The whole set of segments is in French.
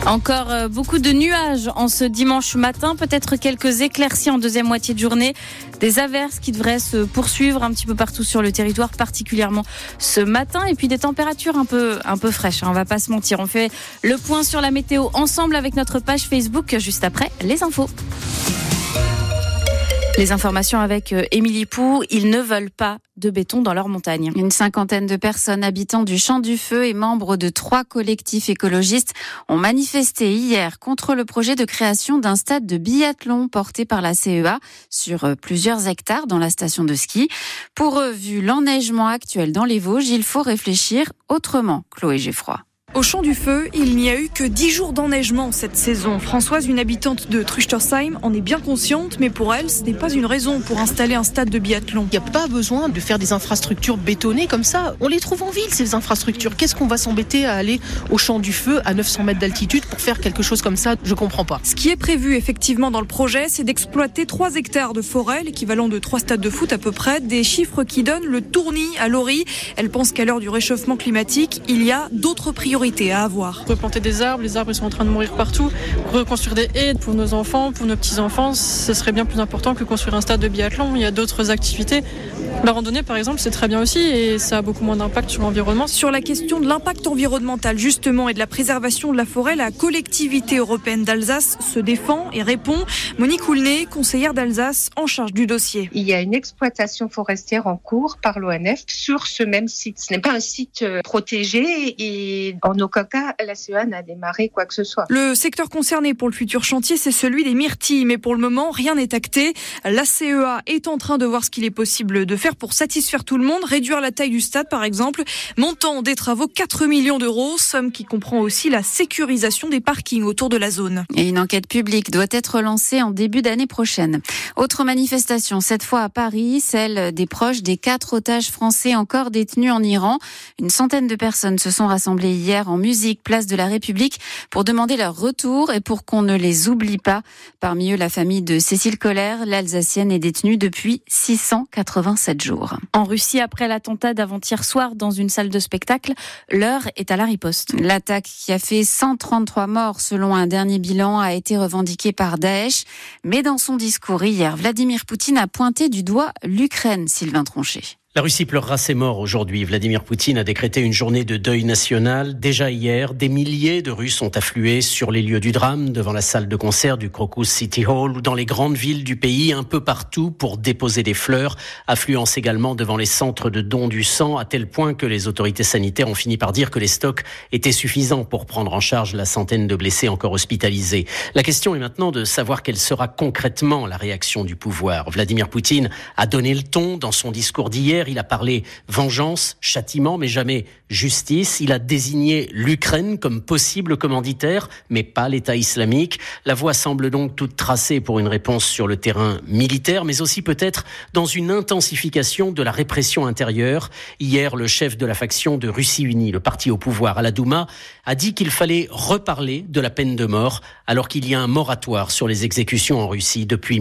Encore beaucoup de nuages en ce dimanche matin, peut-être quelques éclaircies en deuxième moitié de journée, des averses qui devraient se poursuivre un petit peu partout sur le territoire, particulièrement ce matin, et puis des températures un peu fraîches, on va pas se mentir. On fait le point sur la météo ensemble avec notre page Facebook juste après les infos. Les informations avec Émilie Pou, ils ne veulent pas de béton dans leur montagne. Une cinquantaine de personnes habitant du Champ du Feu et membres de 3 collectifs écologistes ont manifesté hier contre le projet de création d'un stade de biathlon porté par la CEA sur plusieurs hectares dans la station de ski. Pour eux, vu l'enneigement actuel dans les Vosges, il faut réfléchir autrement. Chloé Geffroy. Au Champ du Feu, il n'y a eu que 10 jours d'enneigement cette saison. Françoise, une habitante de Truchtersheim, en est bien consciente, mais pour elle, ce n'est pas une raison pour installer un stade de biathlon. Il n'y a pas besoin de faire des infrastructures bétonnées comme ça. On les trouve en ville, ces infrastructures. Qu'est-ce qu'on va s'embêter à aller au Champ du Feu à 900 mètres d'altitude pour faire quelque chose comme ça? Je comprends pas. Ce qui est prévu effectivement dans le projet, c'est d'exploiter 3 hectares de forêt, l'équivalent de 3 stades de foot à peu près, des chiffres qui donnent le tournis à Laurie. Elle pense qu'à l'heure du réchauffement climatique, il y a d'autres priorités à avoir. Replanter des arbres, les arbres ils sont en train de mourir partout. Reconstruire des haies pour nos enfants, pour nos petits-enfants, ce serait bien plus important que construire un stade de biathlon. Il y a d'autres activités. La randonnée par exemple, c'est très bien aussi et ça a beaucoup moins d'impact sur l'environnement. Sur la question de l'impact environnemental justement et de la préservation de la forêt, la collectivité européenne d'Alsace se défend et répond. Monique Houlnay, conseillère d'Alsace en charge du dossier. Il y a une exploitation forestière en cours par l'ONF sur ce même site. Ce n'est pas un site protégé et en aucun cas, la CEA n'a démarré quoi que ce soit. Le secteur concerné pour le futur chantier, c'est celui des myrtilles. Mais pour le moment, rien n'est acté. La CEA est en train de voir ce qu'il est possible de faire pour satisfaire tout le monde. Réduire la taille du stade, par exemple. Montant des travaux, 4 millions d'euros. Somme qui comprend aussi la sécurisation des parkings autour de la zone. Et une enquête publique doit être lancée en début d'année prochaine. Autre manifestation, cette fois à Paris, celle des proches des 4 otages français encore détenus en Iran. Une centaine de personnes se sont rassemblées hier en musique, place de la République, pour demander leur retour et pour qu'on ne les oublie pas. Parmi eux, la famille de Cécile Collère, l'Alsacienne, est détenue depuis 687 jours. En Russie, après l'attentat d'avant-hier soir dans une salle de spectacle, l'heure est à la riposte. L'attaque qui a fait 133 morts selon un dernier bilan a été revendiquée par Daesh. Mais dans son discours hier, Vladimir Poutine a pointé du doigt l'Ukraine, Sylvain Tronchet. La Russie pleurera ses morts aujourd'hui. Vladimir Poutine a décrété une journée de deuil national. Déjà hier, des milliers de Russes ont afflué sur les lieux du drame, devant la salle de concert du Crocus City Hall ou dans les grandes villes du pays, un peu partout pour déposer des fleurs. Affluence également devant les centres de dons du sang, à tel point que les autorités sanitaires ont fini par dire que les stocks étaient suffisants pour prendre en charge la centaine de blessés encore hospitalisés. La question est maintenant de savoir quelle sera concrètement la réaction du pouvoir. Vladimir Poutine a donné le ton dans son discours d'hier. Il a parlé vengeance, châtiment, mais jamais justice. Il a désigné l'Ukraine comme possible commanditaire, mais pas l'État islamique. La voie semble donc toute tracée pour une réponse sur le terrain militaire, mais aussi peut-être dans une intensification de la répression intérieure. Hier, le chef de la faction de Russie Unie, le parti au pouvoir à la Douma, a dit qu'il fallait reparler de la peine de mort, alors qu'il y a un moratoire sur les exécutions en Russie depuis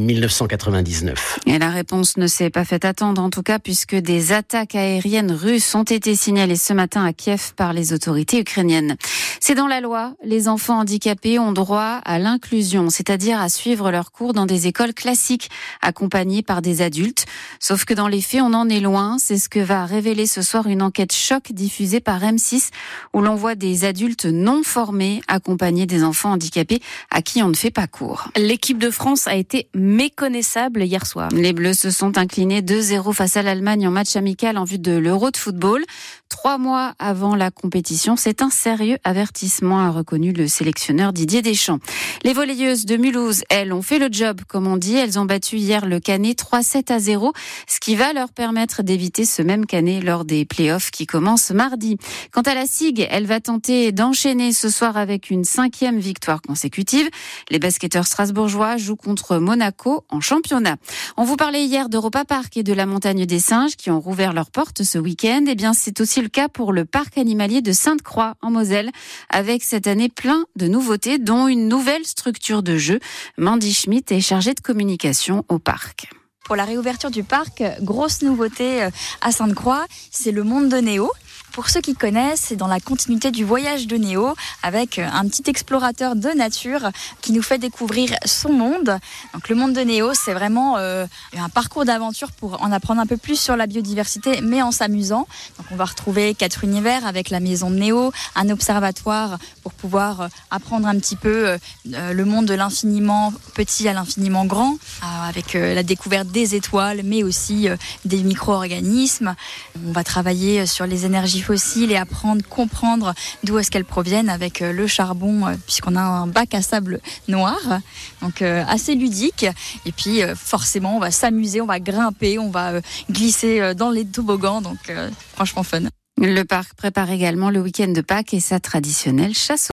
1999. Et la réponse ne s'est pas fait attendre, en tout cas, puisque des attaques aériennes russes ont été signalées ce matin à Kiev par les autorités ukrainiennes. C'est dans la loi, les enfants handicapés ont droit à l'inclusion, c'est-à-dire à suivre leurs cours dans des écoles classiques, accompagnés par des adultes. Sauf que dans les faits, on en est loin. C'est ce que va révéler ce soir une enquête choc diffusée par M6, où l'on voit des adultes non formés accompagner des enfants handicapés à qui on ne fait pas cours. L'équipe de France a été méconnaissable hier soir. Les Bleus se sont inclinés 2-0 face à l'Allemagne en match amical en vue de l'Euro de football. 3 mois avant la compétition, c'est un sérieux avertissement, a reconnu le sélectionneur Didier Deschamps. Les volleyeuses de Mulhouse, elles, ont fait le job, comme on dit. Elles ont battu hier le Canet 3-7-0, ce qui va leur permettre d'éviter ce même Canet lors des playoffs qui commencent mardi. Quant à la SIG, elle va tenter d'enchaîner ce soir avec une 5e victoire consécutive. Les basketteurs strasbourgeois jouent contre Monaco en championnat. On vous parlait hier d'Europa Park et de la Montagne des Singes qui ont rouvert leurs portes ce week-end. Eh bien, c'est aussi le cas pour le parc animalier de Sainte-Croix en Moselle, avec cette année plein de nouveautés, dont une nouvelle structure de jeu. Mandy Schmidt est chargée de communication au parc. Pour la réouverture du parc, grosse nouveauté à Sainte-Croix, c'est le monde de Néo. Pour ceux qui connaissent, c'est dans la continuité du voyage de Néo, avec un petit explorateur de nature qui nous fait découvrir son monde. Donc le monde de Néo, c'est vraiment un parcours d'aventure pour en apprendre un peu plus sur la biodiversité, mais en s'amusant. Donc on va retrouver 4 univers avec la maison de Néo, un observatoire pour pouvoir apprendre un petit peu le monde de l'infiniment petit à l'infiniment grand, avec la découverte des étoiles, mais aussi des micro-organismes. On va travailler sur les énergies fossiles et comprendre d'où est-ce qu'elles proviennent avec le charbon, puisqu'on a un bac à sable noir, donc assez ludique. Et puis forcément, on va s'amuser, on va grimper, on va glisser dans les toboggans, donc franchement fun. Le parc prépare également le week-end de Pâques et sa traditionnelle chasse